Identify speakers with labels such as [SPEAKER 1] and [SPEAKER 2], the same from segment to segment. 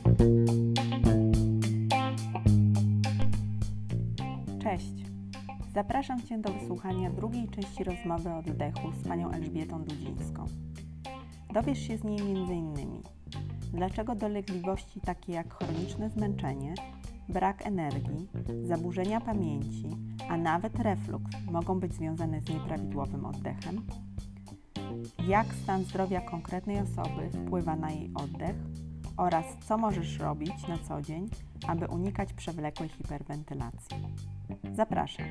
[SPEAKER 1] Cześć! Zapraszam Cię do wysłuchania drugiej części rozmowy o oddechu z panią Elżbietą Dudzińską. Dowiesz się z niej m.in. dlaczego dolegliwości takie jak chroniczne zmęczenie, brak energii, zaburzenia pamięci, a nawet refluks mogą być związane z nieprawidłowym oddechem, jak stan zdrowia konkretnej osoby wpływa na jej oddech oraz co możesz robić na co dzień, aby unikać przewlekłej hiperwentylacji. Zapraszam.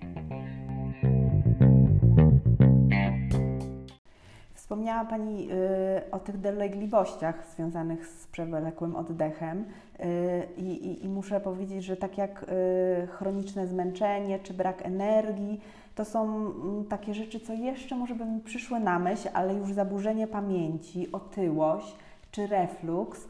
[SPEAKER 1] Wspomniała Pani o tych dolegliwościach związanych z przewlekłym oddechem i muszę powiedzieć, że tak jak chroniczne zmęczenie czy brak energii, to są takie rzeczy, co jeszcze może by mi przyszły na myśl, ale już zaburzenie pamięci, otyłość czy refluks,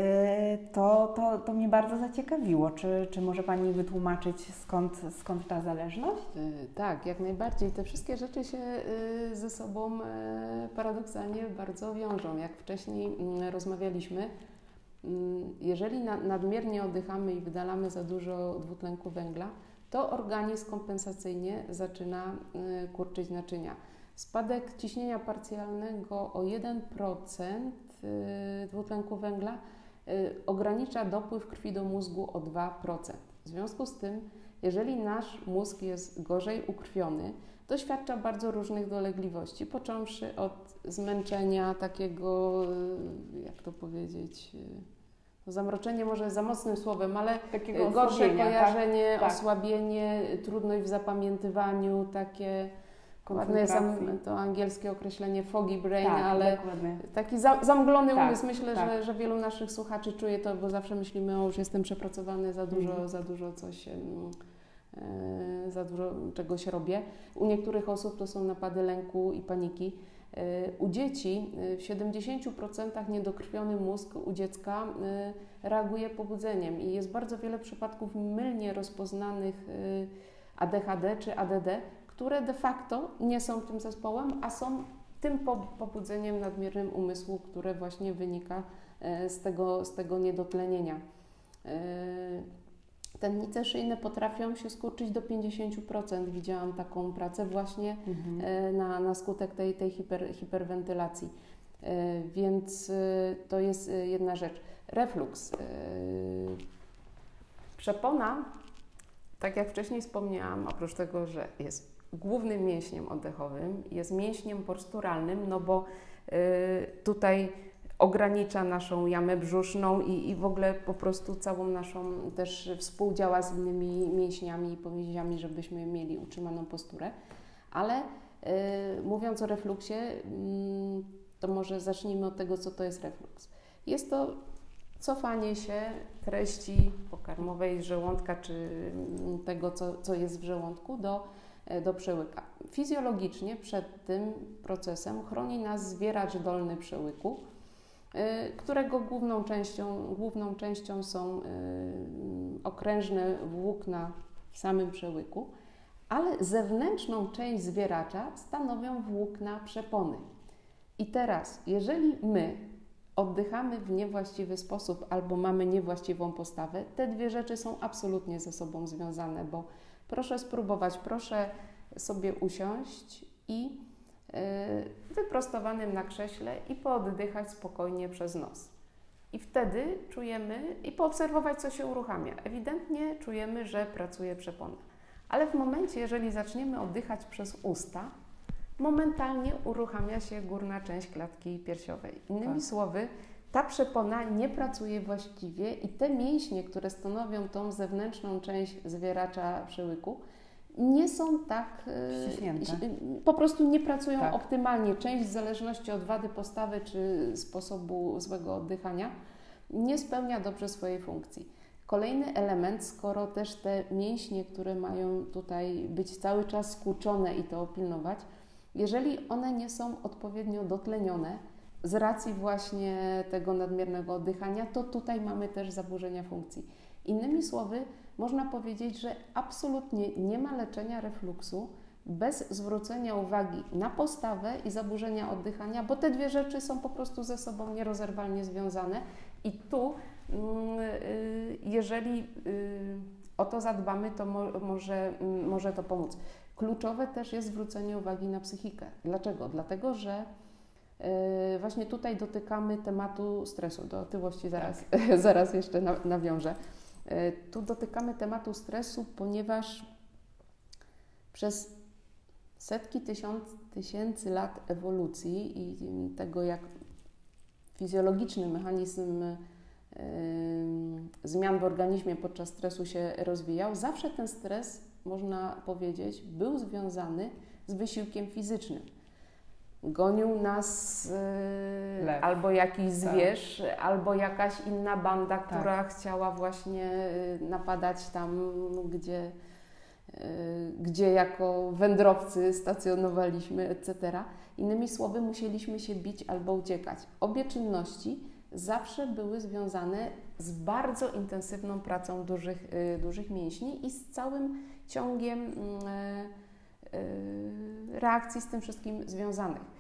[SPEAKER 1] to mnie bardzo zaciekawiło. Czy może Pani wytłumaczyć, skąd ta zależność?
[SPEAKER 2] Tak, jak najbardziej. Te wszystkie rzeczy się ze sobą paradoksalnie bardzo wiążą. Jak wcześniej rozmawialiśmy, jeżeli nadmiernie oddychamy i wydalamy za dużo dwutlenku węgla, to organizm kompensacyjnie zaczyna kurczyć naczynia. Spadek ciśnienia parcjalnego o 1% dwutlenku węgla ogranicza dopływ krwi do mózgu o 2%. W związku z tym, jeżeli nasz mózg jest gorzej ukrwiony, doświadcza bardzo różnych dolegliwości, począwszy od zmęczenia takiego, jak to powiedzieć, zamroczenie może jest za mocnym słowem, ale takiego gorsze kojarzenie, tak? Osłabienie, trudność w zapamiętywaniu, takie ładne jest to angielskie określenie foggy brain, tak, ale dokładnie. Taki zamglony umysł. Myślę, że wielu naszych słuchaczy czuje to, bo zawsze myślimy, o już jestem przepracowany, za dużo coś, za dużo czegoś robię. U niektórych osób to są napady lęku i paniki. U dzieci w 70% niedokrwiony mózg u dziecka reaguje pobudzeniem i jest bardzo wiele przypadków mylnie rozpoznanych ADHD czy ADD, które de facto nie są tym zespołem, a są tym pobudzeniem nadmiernym umysłu, które właśnie wynika z tego niedotlenienia. Tętnice szyjne potrafią się skurczyć do 50%. Widziałam taką pracę właśnie na skutek tej hiperwentylacji. Więc to jest jedna rzecz. Refluks. Przepona, tak jak wcześniej wspomniałam, oprócz tego, że jest głównym mięśniem oddechowym, jest mięśniem posturalnym, no bo tutaj ogranicza naszą jamę brzuszną i w ogóle po prostu całą naszą też współdziała z innymi mięśniami i powięziami, żebyśmy mieli utrzymaną posturę. Ale mówiąc o refluksie, to może zacznijmy od tego, co to jest refluks. Jest to cofanie się treści pokarmowej z żołądka, czy tego, co jest w żołądku, do przełyka. Fizjologicznie przed tym procesem chroni nas zwieracz dolny przełyku, którego główną częścią są okrężne włókna w samym przełyku, ale zewnętrzną część zwieracza stanowią włókna przepony. I teraz, jeżeli my oddychamy w niewłaściwy sposób albo mamy niewłaściwą postawę, te dwie rzeczy są absolutnie ze sobą związane, bo proszę spróbować, proszę sobie usiąść i wyprostowanym na krześle i pooddychać spokojnie przez nos. I wtedy czujemy i poobserwować, co się uruchamia. Ewidentnie czujemy, że pracuje przepona. Ale w momencie, jeżeli zaczniemy oddychać przez usta, momentalnie uruchamia się górna część klatki piersiowej. Innymi słowy, ta przepona nie pracuje właściwie i te mięśnie, które stanowią tą zewnętrzną część zwieracza przełyku, nie są tak ściśnięte. Po prostu nie pracują optymalnie. Część w zależności od wady postawy czy sposobu złego oddychania nie spełnia dobrze swojej funkcji. Kolejny element, skoro też te mięśnie, które mają tutaj być cały czas skłuczone i to pilnować, jeżeli one nie są odpowiednio dotlenione z racji właśnie tego nadmiernego oddychania, to tutaj mamy też zaburzenia funkcji. Innymi słowy, można powiedzieć, że absolutnie nie ma leczenia refluksu bez zwrócenia uwagi na postawę i zaburzenia oddychania, bo te dwie rzeczy są po prostu ze sobą nierozerwalnie związane i tu jeżeli o to zadbamy, to może to pomóc. Kluczowe też jest zwrócenie uwagi na psychikę. Dlaczego? Dlatego, że właśnie tutaj dotykamy tematu stresu. Do otyłości zaraz jeszcze nawiążę. Tu dotykamy tematu stresu, ponieważ przez setki tysięcy lat ewolucji i tego, jak fizjologiczny mechanizm zmian w organizmie podczas stresu się rozwijał, zawsze ten stres, można powiedzieć, był związany z wysiłkiem fizycznym. Gonił nas albo jakiś zwierz, albo jakaś inna banda, która chciała właśnie napadać tam, gdzie jako wędrowcy stacjonowaliśmy, etc. Innymi słowy, musieliśmy się bić albo uciekać. Obie czynności zawsze były związane z bardzo intensywną pracą dużych mięśni i z całym ciągiem reakcji z tym wszystkim związanych.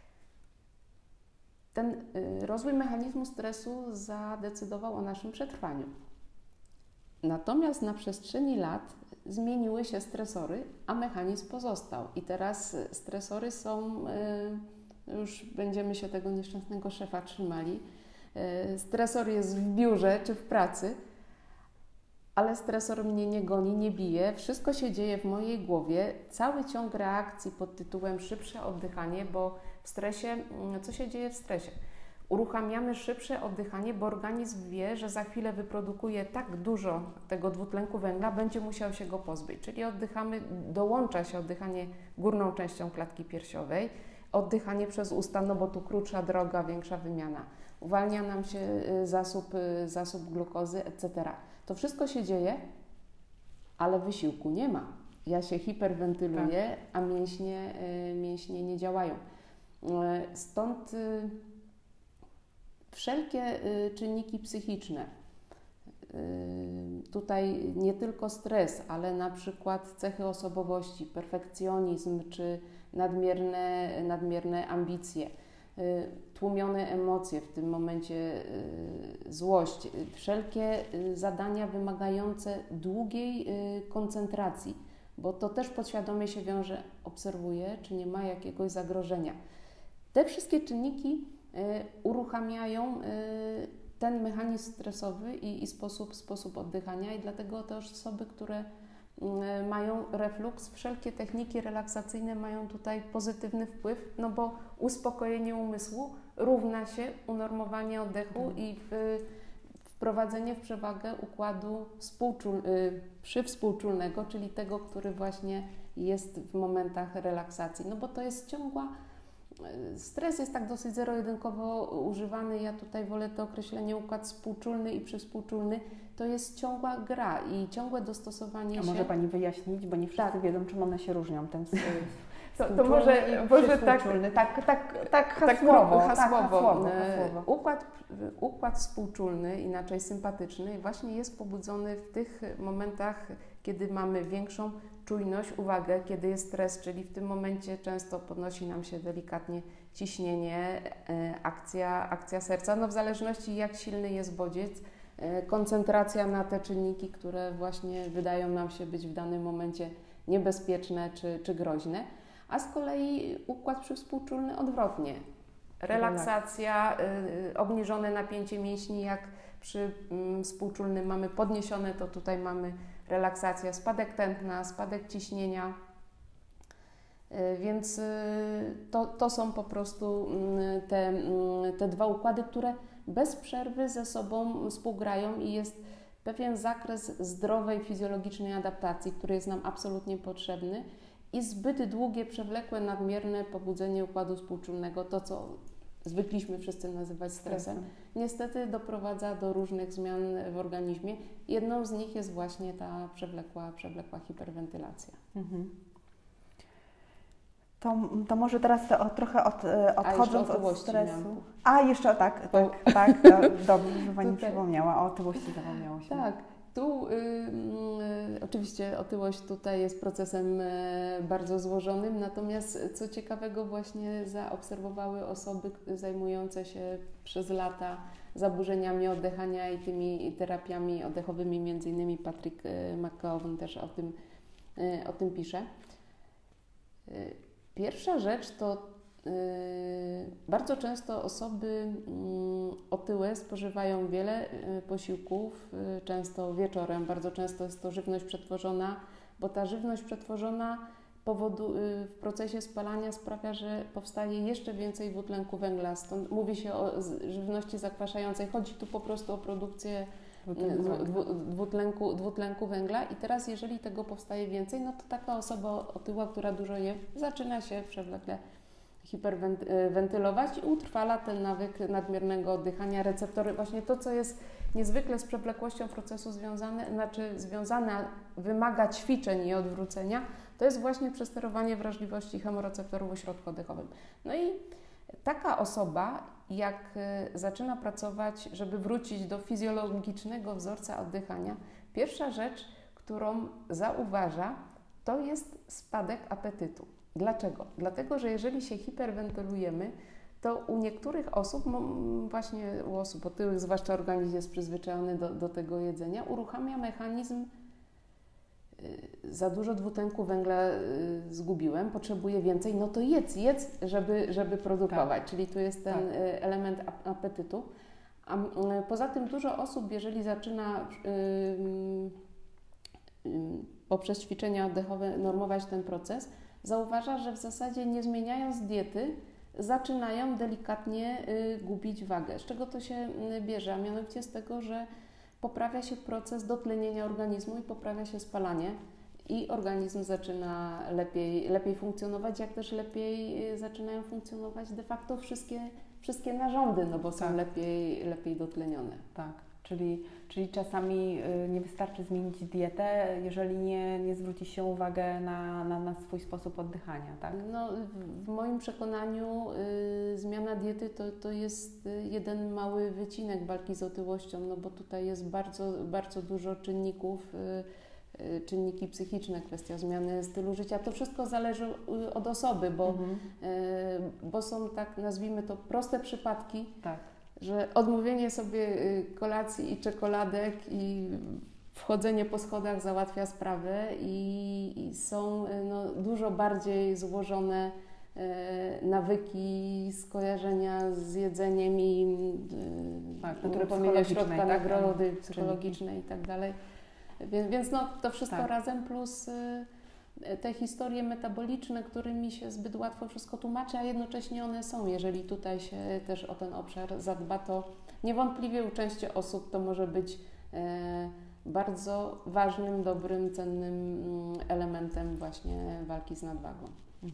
[SPEAKER 2] Ten rozwój mechanizmu stresu zadecydował o naszym przetrwaniu. Natomiast na przestrzeni lat zmieniły się stresory, a mechanizm pozostał. I teraz stresory są, już będziemy się tego nieszczęsnego szefa trzymali, stresor jest w biurze czy w pracy, ale stresor mnie nie goni, nie bije. Wszystko się dzieje w mojej głowie. Cały ciąg reakcji pod tytułem szybsze oddychanie, bo w stresie, co się dzieje w stresie? Uruchamiamy szybsze oddychanie, bo organizm wie, że za chwilę wyprodukuje tak dużo tego dwutlenku węgla, będzie musiał się go pozbyć. Czyli oddychamy, dołącza się oddychanie górną częścią klatki piersiowej, oddychanie przez usta, no bo tu krótsza droga, większa wymiana. Uwalnia nam się zasób glukozy, etc. To wszystko się dzieje, ale wysiłku nie ma. Ja się hiperwentyluję, a mięśnie nie działają. Stąd wszelkie czynniki psychiczne, tutaj nie tylko stres, ale na przykład cechy osobowości, perfekcjonizm czy nadmierne ambicje, tłumione emocje, w tym momencie złość, wszelkie zadania wymagające długiej koncentracji, bo to też podświadomie się wiąże, obserwuję, czy nie ma jakiegoś zagrożenia. Te wszystkie czynniki uruchamiają ten mechanizm stresowy i sposób oddychania i dlatego też osoby, które mają refluks, wszelkie techniki relaksacyjne mają tutaj pozytywny wpływ, no bo uspokojenie umysłu równa się unormowanie oddechu i wprowadzenie w przewagę układu przywspółczulnego, czyli tego, który właśnie jest w momentach relaksacji. No bo to jest stres jest tak dosyć zero-jedynkowo używany. Ja tutaj wolę to określenie układ współczulny i przywspółczulny. To jest ciągła gra i ciągłe dostosowanie się.
[SPEAKER 1] A może Pani wyjaśnić, bo nie wszyscy wiedzą, czym one się różnią. Ten
[SPEAKER 2] to może tak hasłowo. Układ współczulny, inaczej sympatyczny, właśnie jest pobudzony w tych momentach, kiedy mamy większą czujność, uwagę, kiedy jest stres, czyli w tym momencie często podnosi nam się delikatnie ciśnienie, akcja serca, no w zależności jak silny jest bodziec, koncentracja na te czynniki, które właśnie wydają nam się być w danym momencie niebezpieczne czy groźne, a z kolei układ przywspółczulny odwrotnie. Relaksacja, obniżone napięcie mięśni, jak przy współczulnym mamy podniesione, to tutaj mamy relaksacja, spadek tętna, spadek ciśnienia, więc to są po prostu te dwa układy, które bez przerwy ze sobą współgrają i jest pewien zakres zdrowej, fizjologicznej adaptacji, który jest nam absolutnie potrzebny i zbyt długie, przewlekłe, nadmierne pobudzenie układu współczulnego, to co zwykliśmy wszyscy nazywać stresem, niestety doprowadza do różnych zmian w organizmie. Jedną z nich jest właśnie ta przewlekła hiperwentylacja.
[SPEAKER 1] Mhm. To może teraz trochę odchodząc od stresu. Jeszcze dobrze, że Pani przypomniała, o otyłości zapomniało się.
[SPEAKER 2] Tak, tu oczywiście otyłość tutaj jest procesem bardzo złożonym, natomiast co ciekawego właśnie zaobserwowały osoby zajmujące się przez lata zaburzeniami oddychania i tymi terapiami oddechowymi, między innymi Patrick McKeown też o tym pisze. Pierwsza rzecz to bardzo często osoby otyłe spożywają wiele posiłków, często wieczorem, bardzo często jest to żywność przetworzona, bo ta żywność przetworzona w procesie spalania sprawia, że powstaje jeszcze więcej dwutlenku węgla. Stąd mówi się o żywności zakwaszającej. Chodzi tu po prostu o produkcję dwutlenku węgla i teraz jeżeli tego powstaje więcej, no to taka osoba otyła, która dużo je, zaczyna się przewlekle hiperwentylować i utrwala ten nawyk nadmiernego oddychania, receptory, właśnie to, co jest niezwykle z przewlekłością procesu związane, wymaga ćwiczeń i odwrócenia, to jest właśnie przesterowanie wrażliwości chemoreceptorów w ośrodku oddechowym. No i taka osoba, jak zaczyna pracować, żeby wrócić do fizjologicznego wzorca oddychania, pierwsza rzecz, którą zauważa, to jest spadek apetytu. Dlaczego? Dlatego, że jeżeli się hiperwentylujemy, to u niektórych osób, właśnie u osób otyłych, zwłaszcza organizm jest przyzwyczajony do tego jedzenia, uruchamia mechanizm za dużo dwutlenku węgla zgubiłem, potrzebuję więcej, no to jedz, żeby produkować. Tak. Czyli tu jest ten element apetytu. A poza tym dużo osób, jeżeli zaczyna poprzez ćwiczenia oddechowe normować ten proces, zauważa, że w zasadzie nie zmieniając diety, zaczynają delikatnie gubić wagę. Z czego to się bierze? A mianowicie z tego, że poprawia się proces dotlenienia organizmu i poprawia się spalanie i organizm zaczyna lepiej funkcjonować, jak też lepiej zaczynają funkcjonować de facto wszystkie narządy, no bo są lepiej dotlenione.
[SPEAKER 1] Tak. Czyli czasami nie wystarczy zmienić dietę, jeżeli nie zwróci się uwagę na swój sposób oddychania, tak?
[SPEAKER 2] No, w moim przekonaniu zmiana diety to jest jeden mały wycinek walki z otyłością, no bo tutaj jest bardzo, bardzo dużo czynników, czynniki psychiczne, kwestia zmiany stylu życia. To wszystko zależy od osoby, bo są, tak nazwijmy to, proste przypadki, tak, że odmówienie sobie kolacji i czekoladek i wchodzenie po schodach załatwia sprawę i są dużo bardziej złożone nawyki, skojarzenia z jedzeniem i uruchomienia środka nagrody psychologicznej i tak dalej. Więc to wszystko razem plus te historie metaboliczne, którymi się zbyt łatwo wszystko tłumaczy, a jednocześnie one są. Jeżeli tutaj się też o ten obszar zadba, to niewątpliwie u części osób to może być bardzo ważnym, dobrym, cennym elementem właśnie walki z nadwagą.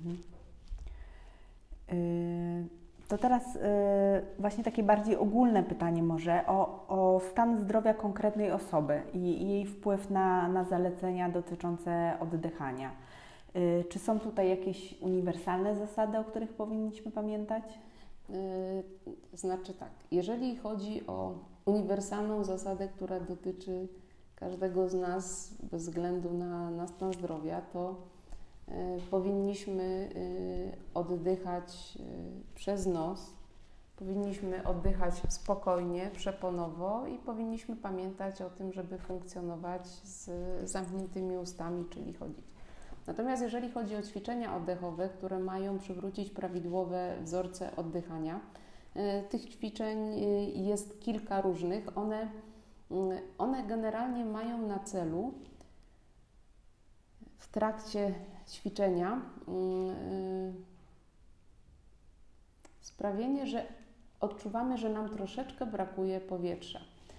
[SPEAKER 1] To teraz właśnie takie bardziej ogólne pytanie może o stan zdrowia konkretnej osoby i jej wpływ na zalecenia dotyczące oddychania. Czy są tutaj jakieś uniwersalne zasady, o których powinniśmy pamiętać?
[SPEAKER 2] Znaczy tak, jeżeli chodzi o uniwersalną zasadę, która dotyczy każdego z nas bez względu na stan zdrowia, to powinniśmy oddychać przez nos, powinniśmy oddychać spokojnie, przeponowo i powinniśmy pamiętać o tym, żeby funkcjonować z zamkniętymi ustami, czyli chodzić. Natomiast jeżeli chodzi o ćwiczenia oddechowe, które mają przywrócić prawidłowe wzorce oddychania, tych ćwiczeń jest kilka różnych. One generalnie mają na celu w trakcie ćwiczenia sprawienie, że odczuwamy, że nam troszeczkę brakuje powietrza.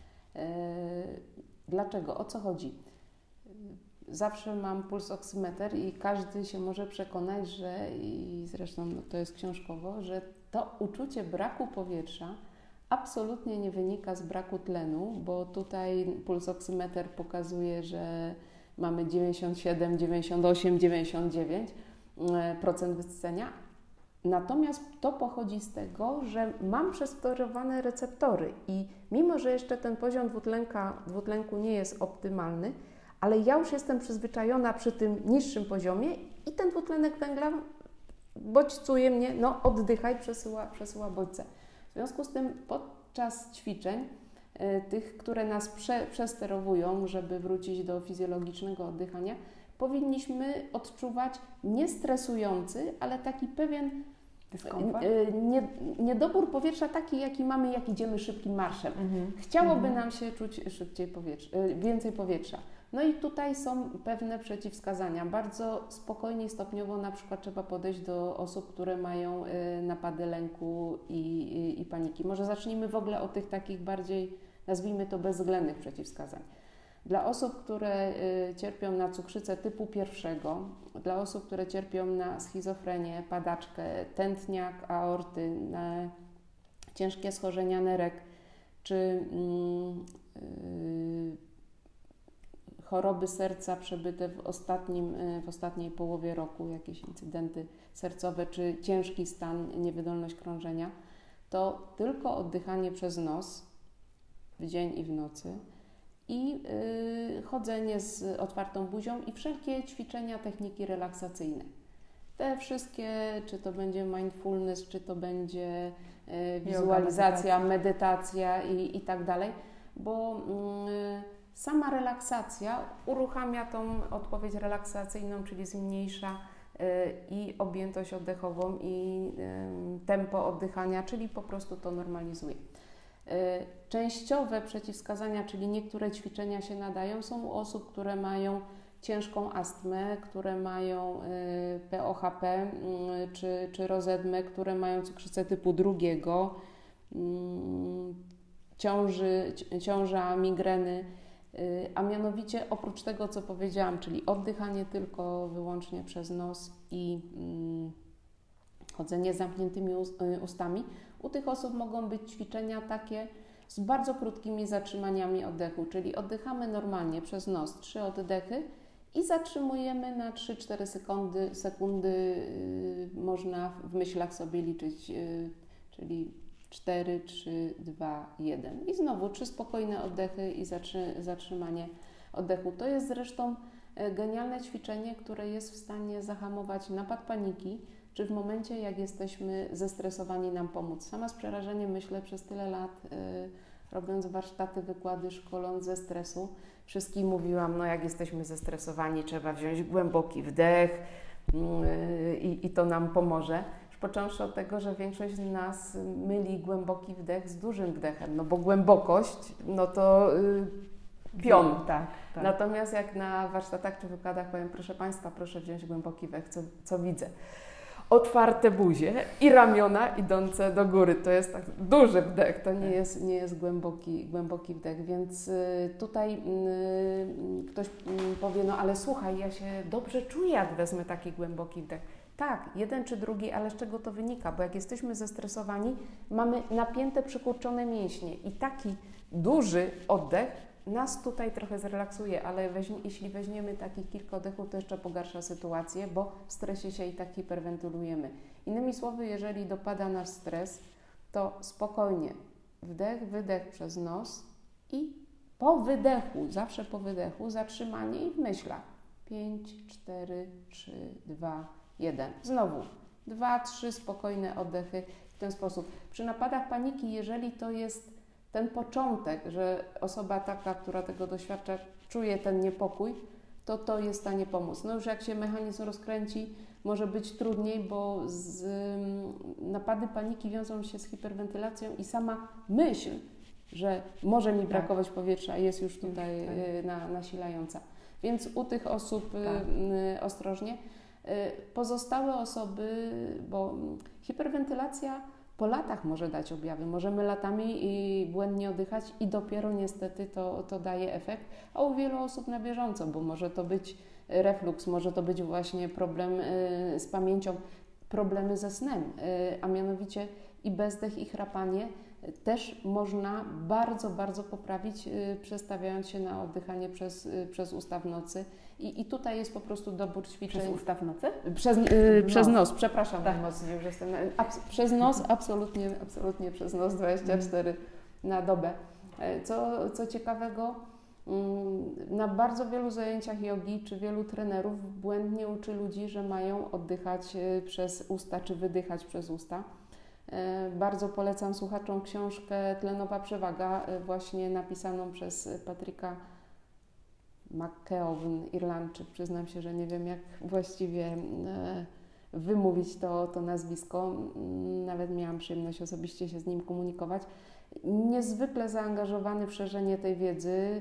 [SPEAKER 2] Dlaczego? O co chodzi? Zawsze mam pulsoksymeter i każdy się może przekonać, i zresztą to jest książkowo, że to uczucie braku powietrza absolutnie nie wynika z braku tlenu, bo tutaj pulsoksymeter pokazuje, że mamy 97, 98, 99% wysycenia. Natomiast to pochodzi z tego, że mam przesterowane receptory i mimo, że jeszcze ten poziom dwutlenku nie jest optymalny, ale ja już jestem przyzwyczajona przy tym niższym poziomie i ten dwutlenek węgla bodźcuje mnie, oddychaj, przesyła bodźce. W związku z tym podczas ćwiczeń, tych, które nas przesterowują, żeby wrócić do fizjologicznego oddychania, powinniśmy odczuwać nie stresujący, ale taki pewien niedobór powietrza, taki jaki mamy, jak idziemy szybkim marszem. Chciałoby nam się czuć więcej powietrza. No i tutaj są pewne przeciwwskazania. Bardzo spokojnie, stopniowo na przykład trzeba podejść do osób, które mają napady lęku i paniki. Może zacznijmy w ogóle od tych takich bardziej, nazwijmy to, bezwzględnych przeciwwskazań. Dla osób, które cierpią na cukrzycę typu 1, dla osób, które cierpią na schizofrenię, padaczkę, tętniak aorty, na ciężkie schorzenia nerek, czy choroby serca przebyte w ostatniej połowie roku, jakieś incydenty sercowe, czy ciężki stan, niewydolność krążenia, to tylko oddychanie przez nos w dzień i w nocy i chodzenie z otwartą buzią i wszelkie ćwiczenia, techniki relaksacyjne. Te wszystkie, czy to będzie mindfulness, czy to będzie wizualizacja, medytacja i tak dalej, bo sama relaksacja uruchamia tą odpowiedź relaksacyjną, czyli zmniejsza i objętość oddechową, i tempo oddychania, czyli po prostu to normalizuje. Częściowe przeciwwskazania, czyli niektóre ćwiczenia się nadają, są u osób, które mają ciężką astmę, które mają POHP czy rozedmę, które mają cukrzycę typu 2, ciąża, migreny, a mianowicie oprócz tego, co powiedziałam, czyli oddychanie tylko wyłącznie przez nos i chodzenie z zamkniętymi ustami, u tych osób mogą być ćwiczenia takie z bardzo krótkimi zatrzymaniami oddechu, czyli oddychamy normalnie przez nos 3 oddechy i zatrzymujemy na 3-4 sekundy, można w myślach sobie liczyć, czyli 4, 3, 2, 1 i znowu 3 spokojne oddechy i zatrzymanie oddechu. To jest zresztą genialne ćwiczenie, które jest w stanie zahamować napad paniki, czy w momencie, jak jesteśmy zestresowani, nam pomóc. Sama z przerażeniem myślę przez tyle lat, robiąc warsztaty, wykłady, szkoląc ze stresu, wszystkim mówiłam, no jak jesteśmy zestresowani, trzeba wziąć głęboki wdech i to nam pomoże. Począwszy od tego, że większość z nas myli głęboki wdech z dużym wdechem, no bo głębokość, no to pion.
[SPEAKER 1] Tak.
[SPEAKER 2] Natomiast jak na warsztatach czy wykładach powiem, proszę Państwa, proszę wziąć głęboki wdech, co widzę? Otwarte buzie i ramiona idące do góry. To jest tak duży wdech, to nie jest głęboki wdech, więc tutaj ktoś powie, no ale słuchaj, ja się dobrze czuję, jak wezmę taki głęboki wdech. Tak, jeden czy drugi, ale z czego to wynika? Bo jak jesteśmy zestresowani, mamy napięte, przykurczone mięśnie i taki duży oddech nas tutaj trochę zrelaksuje, ale jeśli weźmiemy takich kilka oddechów, to jeszcze pogarsza sytuację, bo w stresie się i tak hiperwentylujemy. Innymi słowy, jeżeli dopada nas stres, to spokojnie wdech, wydech przez nos i po wydechu, zawsze po wydechu, zatrzymanie i w myślach 5, 4, 3, 2, 1. Znowu 2, 3 spokojne oddechy w ten sposób. Przy napadach paniki, jeżeli to jest ten początek, że osoba taka, która tego doświadcza, czuje ten niepokój, to jest w stanie pomóc. No już jak się mechanizm rozkręci, może być trudniej, bo napady paniki wiążą się z hiperwentylacją i sama myśl, że może mi brakować powietrza, jest już tutaj nasilająca. Więc u tych osób ostrożnie. Pozostałe osoby, bo hiperwentylacja po latach może dać objawy. Możemy latami i błędnie oddychać i dopiero niestety to daje efekt, a u wielu osób na bieżąco, bo może to być refluks, może to być właśnie problem z pamięcią, problemy ze snem, a mianowicie i bezdech, i chrapanie też można bardzo, bardzo poprawić, przestawiając się na oddychanie przez usta w nocy. I tutaj jest po prostu dobór ćwiczeń.
[SPEAKER 1] Przez usta w nocy?
[SPEAKER 2] Przez nos, przepraszam najmocniej, już jestem. Przez nos, absolutnie przez nos, 24 na dobę. Co ciekawego, na bardzo wielu zajęciach jogi czy wielu trenerów błędnie uczy ludzi, że mają oddychać przez usta czy wydychać przez usta. Bardzo polecam słuchaczom książkę Tlenowa przewaga, właśnie napisaną przez Patryka McKeown, Irlandczyk. Przyznam się, że nie wiem, jak właściwie wymówić to nazwisko. Nawet miałam przyjemność osobiście się z nim komunikować. Niezwykle zaangażowany w szerzenie tej wiedzy.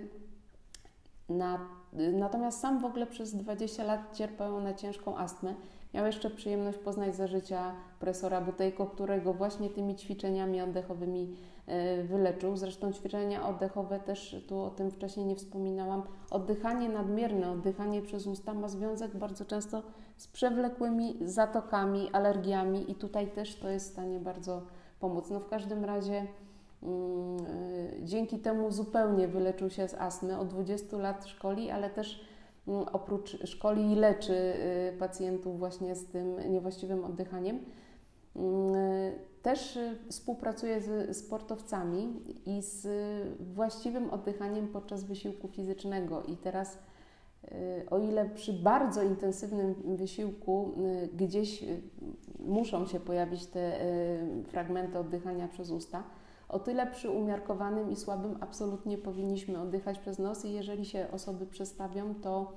[SPEAKER 2] Natomiast sam w ogóle przez 20 lat cierpiał na ciężką astmę. Miał jeszcze przyjemność poznać za życia profesora Butejko, którego właśnie tymi ćwiczeniami oddechowymi wyleczył. Zresztą ćwiczenia oddechowe też, tu o tym wcześniej nie wspominałam, oddychanie nadmierne, oddychanie przez usta ma związek bardzo często z przewlekłymi zatokami, alergiami i tutaj też to jest w stanie bardzo pomóc. No w każdym razie dzięki temu zupełnie wyleczył się z astmy. Od 20 lat szkoli, ale też oprócz szkoli leczy pacjentów właśnie z tym niewłaściwym oddychaniem. Też współpracuje z sportowcami i z właściwym oddychaniem podczas wysiłku fizycznego. I teraz, o ile przy bardzo intensywnym wysiłku gdzieś muszą się pojawić te fragmenty oddychania przez usta, o tyle przy umiarkowanym i słabym absolutnie powinniśmy oddychać przez nos i jeżeli się osoby przestawią, to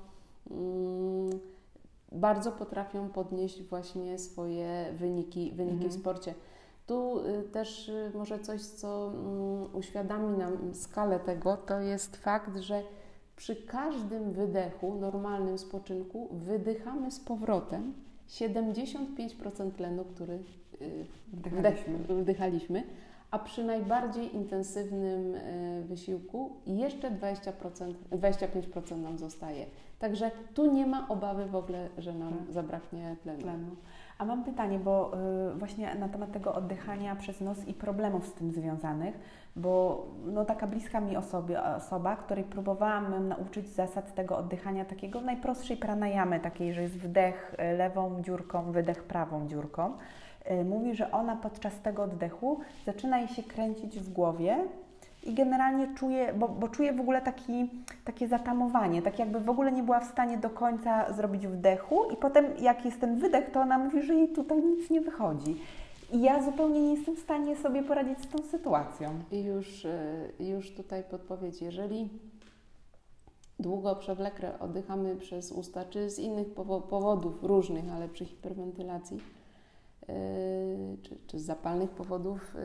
[SPEAKER 2] bardzo potrafią podnieść właśnie swoje wyniki w sporcie. Tu też może coś, co uświadomi nam skalę tego, to jest fakt, że przy każdym wydechu, normalnym spoczynku, wydychamy z powrotem 75% tlenu, który wdychaliśmy, a przy najbardziej intensywnym wysiłku jeszcze 25% nam zostaje. Także tu nie ma obawy w ogóle, że nam zabraknie tlenu.
[SPEAKER 1] A mam pytanie, bo właśnie na temat tego oddychania przez nos i problemów z tym związanych, bo no, taka bliska mi osoba, której próbowałam nauczyć zasad tego oddychania takiego najprostszej pranayamy, takiej, że jest wdech lewą dziurką, wydech prawą dziurką. Mówi, że ona podczas tego oddechu zaczyna jej się kręcić w głowie i generalnie czuje, bo czuje w ogóle takie zatamowanie, tak jakby w ogóle nie była w stanie do końca zrobić wdechu i potem jak jest ten wydech, to ona mówi, że jej tutaj nic nie wychodzi. I ja zupełnie nie jestem w stanie sobie poradzić z tą sytuacją.
[SPEAKER 2] I już tutaj podpowiedź, jeżeli długo, przewlekle oddychamy przez usta, czy z innych powodów różnych, ale przy hiperwentylacji, czy z zapalnych powodów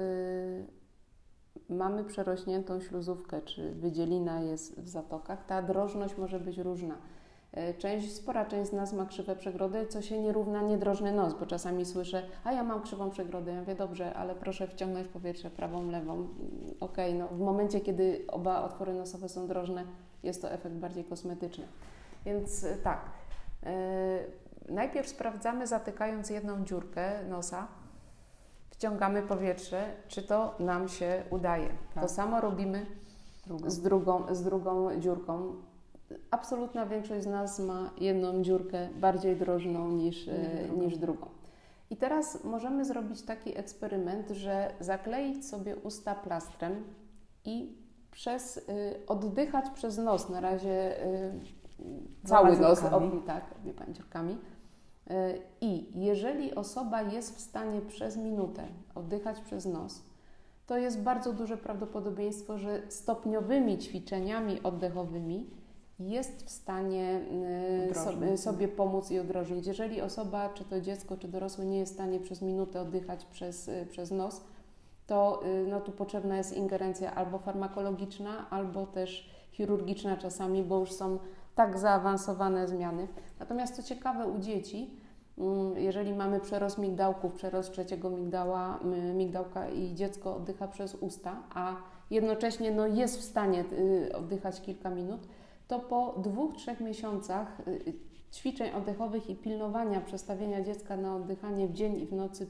[SPEAKER 2] mamy przerośniętą śluzówkę, czy wydzielina jest w zatokach, ta drożność może być różna. Spora część z nas ma krzywe przegrody, co się nie równa niedrożny nos, bo czasami słyszę, a ja mam krzywą przegrodę. Ja mówię, dobrze, ale proszę wciągnąć powietrze prawą, lewą. Okej, no w momencie, kiedy oba otwory nosowe są drożne, jest to efekt bardziej kosmetyczny. Więc tak, najpierw sprawdzamy, zatykając jedną dziurkę nosa, wciągamy powietrze, czy to nam się udaje. Tak. To samo robimy z drugą dziurką. Absolutna większość z nas ma jedną dziurkę bardziej drożną niż drugą. I teraz możemy zrobić taki eksperyment, że zakleić sobie usta plastrem i oddychać przez nos, na razie cały nos, wie Pani, dziurkami. I jeżeli osoba jest w stanie przez minutę oddychać przez nos, to jest bardzo duże prawdopodobieństwo, że stopniowymi ćwiczeniami oddechowymi jest w stanie sobie pomóc i odrożnić. Jeżeli osoba, czy to dziecko, czy dorosły, nie jest w stanie przez minutę oddychać przez nos, to tu potrzebna jest ingerencja albo farmakologiczna, albo też chirurgiczna czasami, bo już są tak zaawansowane zmiany. Natomiast co ciekawe, u dzieci, jeżeli mamy przerost migdałków, przerost trzeciego migdałka i dziecko oddycha przez usta, a jednocześnie jest w stanie oddychać kilka minut, to po 2-3 miesiącach ćwiczeń oddechowych i pilnowania przestawienia dziecka na oddychanie w dzień i w nocy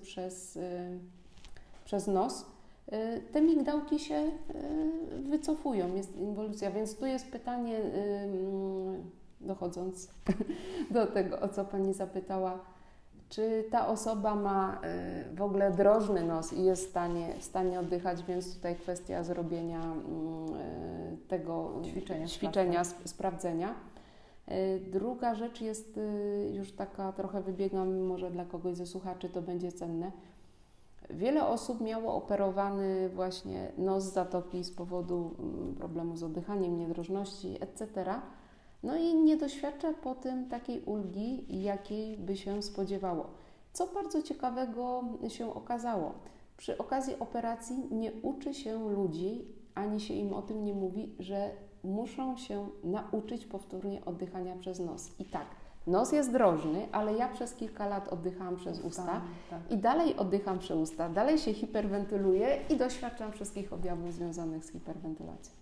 [SPEAKER 2] przez nos, te migdałki się wycofują, jest inwolucja, więc tu jest pytanie, dochodząc do tego, o co Pani zapytała, czy ta osoba ma w ogóle drożny nos i jest w stanie oddychać, więc tutaj kwestia zrobienia tego ćwiczenia, sprawdzenia. Druga rzecz jest już taka, trochę wybiegam, może dla kogoś ze słuchaczy to będzie cenne. Wiele osób miało operowany właśnie nos zatoki z powodu problemu z oddychaniem, niedrożności, etc. No i nie doświadcza po tym takiej ulgi, jakiej by się spodziewało. Co bardzo ciekawego się okazało. Przy okazji operacji nie uczy się ludzi, ani się im o tym nie mówi, że muszą się nauczyć powtórnie oddychania przez nos. I tak, nos jest drożny, ale ja przez kilka lat oddychałam przez usta i dalej oddycham przez usta, dalej się hiperwentyluję i doświadczam wszystkich objawów związanych z hiperwentylacją.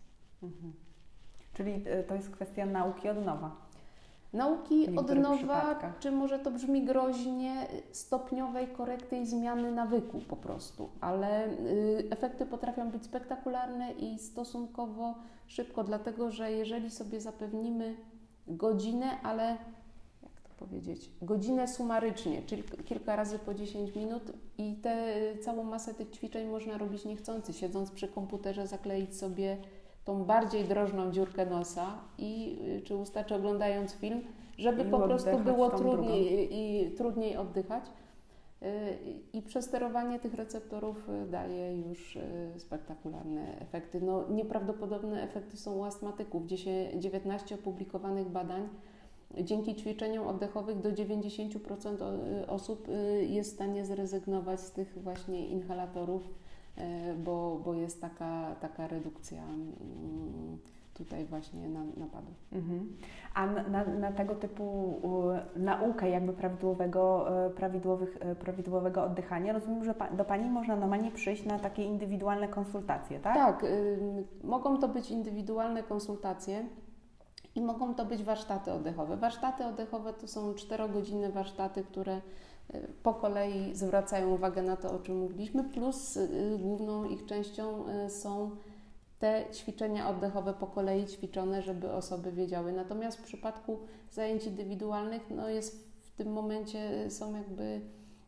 [SPEAKER 1] Czyli to jest kwestia nauki od nowa.
[SPEAKER 2] Nauki od nowa, czy może to brzmi groźnie, stopniowej korekty i zmiany nawyku po prostu, ale efekty potrafią być spektakularne i stosunkowo szybko, dlatego że jeżeli sobie zapewnimy godzinę, ale jak to powiedzieć, godzinę sumarycznie, czyli kilka razy po 10 minut i całą masę tych ćwiczeń można robić niechcący, siedząc przy komputerze, zakleić sobie tą bardziej drożną dziurkę nosa czy usta, czy oglądając film, żeby po prostu było trudniej oddychać. I przesterowanie tych receptorów daje już spektakularne efekty. No, nieprawdopodobne efekty są u astmatyków. 19 opublikowanych badań. Dzięki ćwiczeniom oddechowym do 90% osób jest w stanie zrezygnować z tych właśnie inhalatorów, bo jest taka redukcja tutaj właśnie napadu.
[SPEAKER 1] A na tego typu naukę jakby prawidłowego oddychania, rozumiem, że do Pani można normalnie przyjść na takie indywidualne konsultacje, tak?
[SPEAKER 2] Tak, mogą to być indywidualne konsultacje i mogą to być warsztaty oddechowe. Warsztaty oddechowe to są 4-godzinne warsztaty, które po kolei zwracają uwagę na to, o czym mówiliśmy, plus główną ich częścią są te ćwiczenia oddechowe po kolei ćwiczone, żeby osoby wiedziały. Natomiast w przypadku zajęć indywidualnych w tym momencie są jakby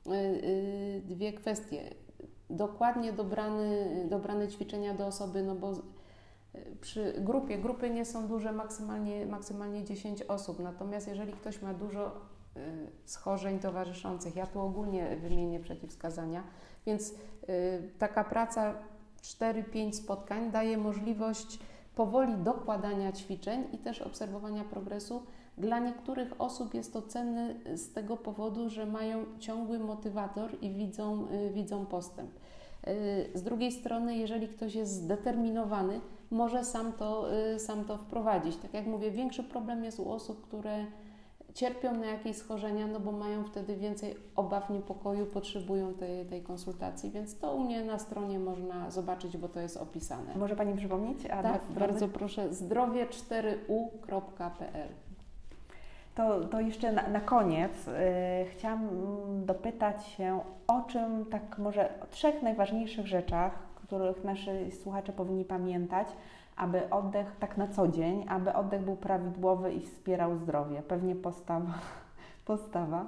[SPEAKER 2] dwie kwestie. Dokładnie dobrane ćwiczenia do osoby, no bo przy grupy nie są duże, maksymalnie 10 osób. Natomiast jeżeli ktoś ma dużo schorzeń towarzyszących, ja tu ogólnie wymienię przeciwwskazania, więc taka praca 4-5 spotkań daje możliwość powoli dokładania ćwiczeń i też obserwowania progresu. Dla niektórych osób jest to cenne z tego powodu, że mają ciągły motywator i widzą postęp. Z drugiej strony, jeżeli ktoś jest zdeterminowany, może sam to wprowadzić. Tak jak mówię, większy problem jest u osób, które cierpią na jakieś schorzenia, no bo mają wtedy więcej obaw, niepokoju, potrzebują tej konsultacji, więc to u mnie na stronie można zobaczyć, bo to jest opisane.
[SPEAKER 1] Może Pani przypomnieć?
[SPEAKER 2] Tak, bardzo proszę, zdrowie4u.pl.
[SPEAKER 1] To jeszcze na koniec chciałam dopytać się o czym, tak może o 3 najważniejszych rzeczach, których nasi słuchacze powinni pamiętać, aby oddech tak na co dzień, aby oddech był prawidłowy i wspierał zdrowie. Pewnie postawa.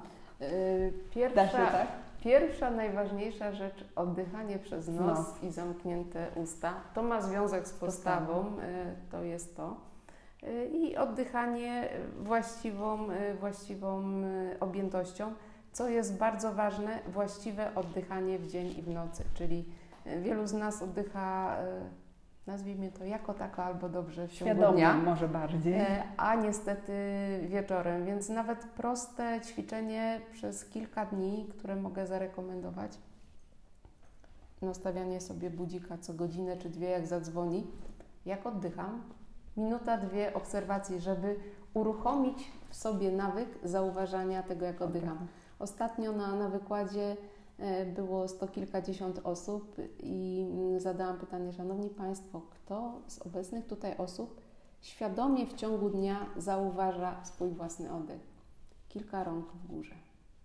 [SPEAKER 2] Pierwsza najważniejsza rzecz, oddychanie przez nos i zamknięte usta. To ma związek z postawą, to jest to. I oddychanie właściwą objętością, co jest bardzo ważne, właściwe oddychanie w dzień i w nocy, czyli wielu z nas oddycha, nazwijmy to jako tako albo dobrze w ciągu dnia,
[SPEAKER 1] może bardziej,
[SPEAKER 2] a niestety wieczorem, więc nawet proste ćwiczenie przez kilka dni, które mogę zarekomendować, nastawianie sobie budzika co godzinę czy 2, jak zadzwoni, jak oddycham, 1-2 obserwacji, żeby uruchomić w sobie nawyk zauważania tego, jak oddycham. Ostatnio na wykładzie było 100 kilkadziesiąt osób i zadałam pytanie, Szanowni Państwo, kto z obecnych tutaj osób świadomie w ciągu dnia zauważa swój własny oddech? Kilka rąk w górze.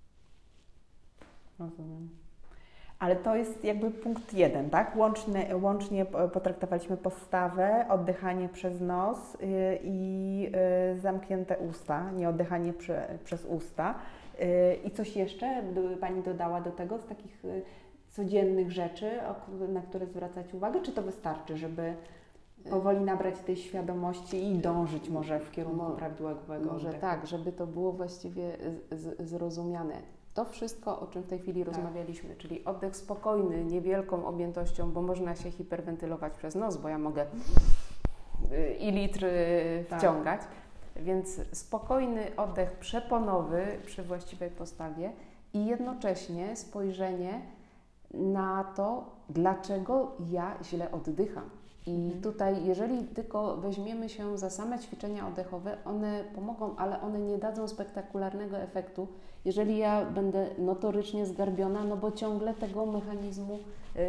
[SPEAKER 1] Rozumiem. Ale to jest jakby punkt 1, tak? Łącznie potraktowaliśmy postawę, oddychanie przez nos i zamknięte usta, nie oddychanie przez usta. I coś jeszcze Pani dodała do tego z takich codziennych rzeczy, na które zwracać uwagę, czy to wystarczy, żeby powoli nabrać tej świadomości i dążyć może w kierunku prawidłowego
[SPEAKER 2] Może
[SPEAKER 1] oddechu?
[SPEAKER 2] tak, żeby to było właściwie zrozumiane. to wszystko, o czym w tej chwili rozmawialiśmy, czyli oddech spokojny, niewielką objętością, bo można się hiperwentylować przez nos, bo ja mogę i litr wciągać. Więc spokojny oddech przeponowy przy właściwej postawie i jednocześnie spojrzenie na to, dlaczego ja źle oddycham. I tutaj, jeżeli tylko weźmiemy się za same ćwiczenia oddechowe, one pomogą, ale one nie dadzą spektakularnego efektu, jeżeli ja będę notorycznie zgarbiona, no bo ciągle tego mechanizmu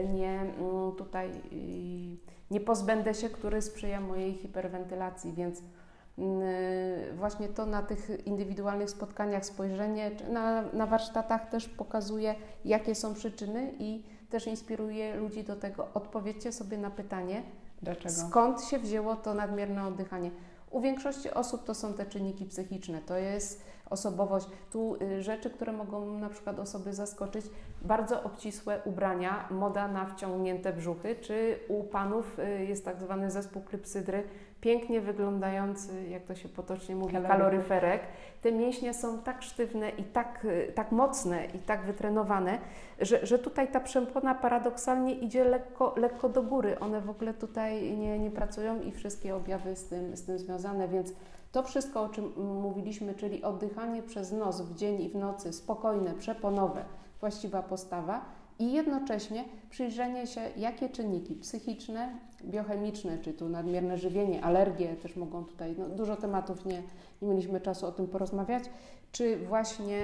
[SPEAKER 2] nie pozbędę się, który sprzyja mojej hiperwentylacji, więc właśnie to na tych indywidualnych spotkaniach spojrzenie, na warsztatach też pokazuje, jakie są przyczyny i też inspiruje ludzi do tego. Odpowiedzcie sobie na pytanie,
[SPEAKER 1] dlaczego?
[SPEAKER 2] Skąd się wzięło to nadmierne oddychanie. U większości osób to są te czynniki psychiczne, to jest osobowość. Tu rzeczy, które mogą na przykład osoby zaskoczyć, bardzo obcisłe ubrania, moda na wciągnięte brzuchy, czy u panów jest tak zwany zespół klypsydry, pięknie wyglądający, jak to się potocznie mówi, kaloryferek. Te mięśnie są tak sztywne i tak mocne i tak wytrenowane, że tutaj ta przepona paradoksalnie idzie lekko do góry. One w ogóle tutaj nie pracują i wszystkie objawy z tym związane, więc to wszystko, o czym mówiliśmy, czyli oddychanie przez nos w dzień i w nocy, spokojne, przeponowe, właściwa postawa i jednocześnie przyjrzenie się, jakie czynniki psychiczne, biochemiczne, czy tu nadmierne żywienie, alergie też mogą tutaj, dużo tematów, nie mieliśmy czasu o tym porozmawiać, czy właśnie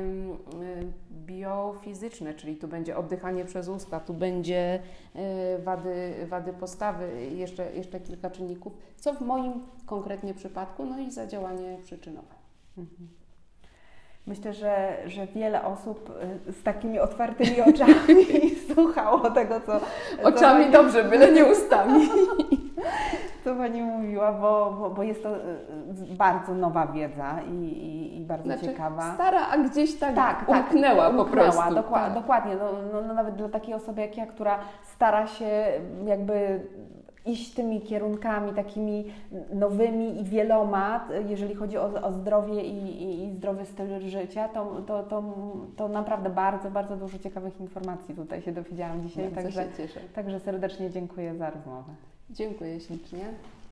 [SPEAKER 2] biofizyczne, czyli tu będzie oddychanie przez usta, tu będzie wady postawy, jeszcze kilka czynników, co w moim konkretnie przypadku, no i zadziałanie przyczynowe.
[SPEAKER 1] Myślę, że wiele osób z takimi otwartymi oczami słuchało tego, co...
[SPEAKER 2] Oczami
[SPEAKER 1] co
[SPEAKER 2] dobrze, byle nie ustami.
[SPEAKER 1] Co Pani mówiła, bo jest to bardzo nowa wiedza i bardzo ciekawa.
[SPEAKER 2] Stara, a gdzieś umknęła po prostu.
[SPEAKER 1] Dokładnie. No, nawet dla takiej osoby jak ja, która stara się jakby iść tymi kierunkami takimi nowymi i wieloma, jeżeli chodzi o zdrowie i zdrowy styl życia, to naprawdę bardzo, bardzo dużo ciekawych informacji tutaj się dowiedziałam dzisiaj.
[SPEAKER 2] Bardzo się cieszę.
[SPEAKER 1] Także serdecznie dziękuję za rozmowę.
[SPEAKER 2] Dziękuję ślicznie.